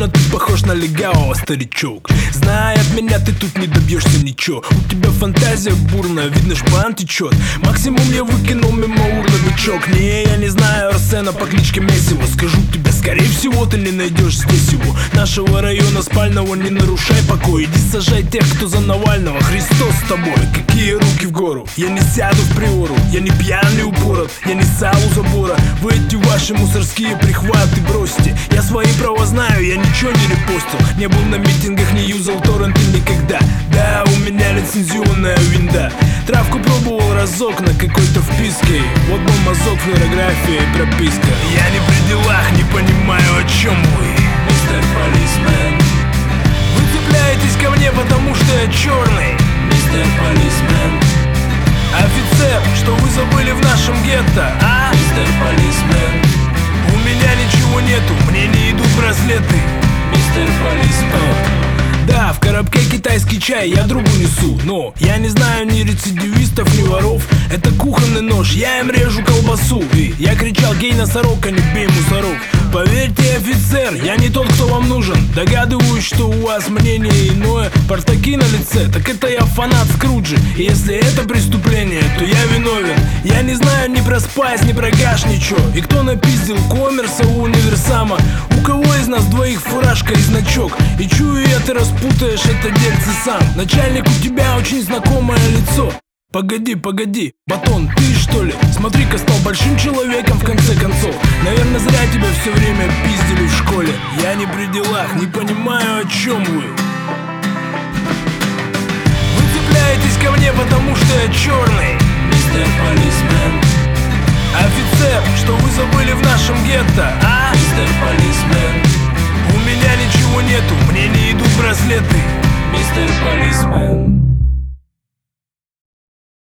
Визуально ты похож на легавого, старичок. Зная от меня, ты тут не добьешься ничего. У тебя фантазия бурная, видно, шпан течет. Максимум я выкинул мимо урловичок. Не, я не знаю Арсена по кличке Месиво. Скажу тебе, скорее всего, ты не найдешь здесь его. Нашего района спального не нарушай покой. Иди сажай тех, кто за Навального. Христос с тобой, какие руки в гору. Я не сяду в приору, я не пьяный упорот. Я не сал у забора. Вы эти ваши мусорские прихваты бросьте. Я свои права знаю, я ничего не репостил. Не был на митингах, не юзал торренты никогда. Да, у меня лицензионная винда. Травку пробовал разок на какой-то вписке. Вот мой мазок, флюорография и прописка. Я не при делах, не понимаю, о чем вы, мистер полисмен. Вы цепляетесь ко мне, потому что я черный, мистер полисмен. Офицер, что вы забыли в нашем гетто, а? Мистер полисмен. У меня ничего нету, мне не идут браслеты, мистер полисмен. Да, в коробке китайский чай я другу несу. Но я не знаю ни рецидивистов, ни воров. Это кухонный нож, я им режу колбасу. И я кричал: гей носорог, а не бей мусоров. Поверьте, офицер, я не тот, кто вам нужен. Догадываюсь, что у вас мнение иное. Портаки на лице, так это я фанат Скруджи. И если это преступление, то я виновен. Я не знаю ни про спайс, ни про гаш, ничего. И кто напиздил коммерса у универсама? У кого из нас двоих фуражка и значок? И чую я, ты распутаешь это дельце сам. Начальник, у тебя очень знакомое лицо. Погоди, погоди, батон, ты что ли? Смотри-ка, стал большим человеком в конце концов. Наверное, зря тебя все время пиздили в школе. Я не при делах, не понимаю, о чем вы. Вы цепляетесь ко мне, потому что я черный, мистер полисмен. Офицер, что вы забыли в нашем гетто, а? Мистер полисмен. У меня ничего нету, мне не идут браслеты, мистер полисмен.